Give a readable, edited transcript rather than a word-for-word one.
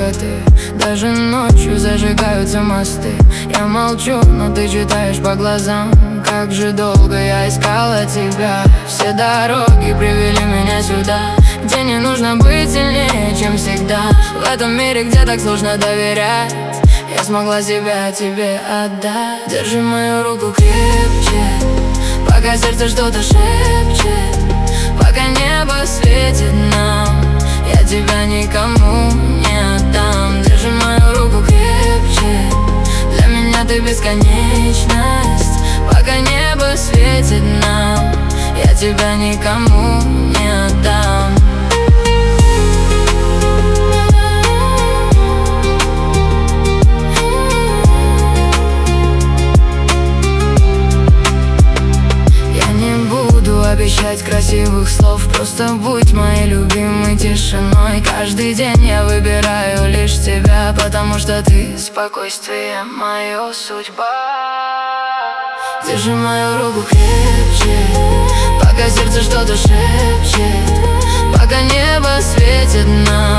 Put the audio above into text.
только ты. Даже ночью зажигаются мосты. Я молчу, но ты читаешь по глазам. Как же долго я искала тебя. Все дороги привели меня сюда, где не нужно быть сильнее, чем всегда. В этом мире, где так сложно доверять, я смогла себя тебе отдать. Держи мою руку крепче, пока сердце что-то шепчет, пока небо светит нам, я тебя никому не отдам. Держи мою руку крепче, для меня ты бесконечность. Пока небо светит нам, я тебя никому не отдам. Обещать красивых слов, просто будь моей любимой тишиной. Каждый день я выбираю лишь тебя, потому что ты спокойствие, моя судьба. Держи мою руку крепче, пока сердце что-то шепчет, пока небо светит нам,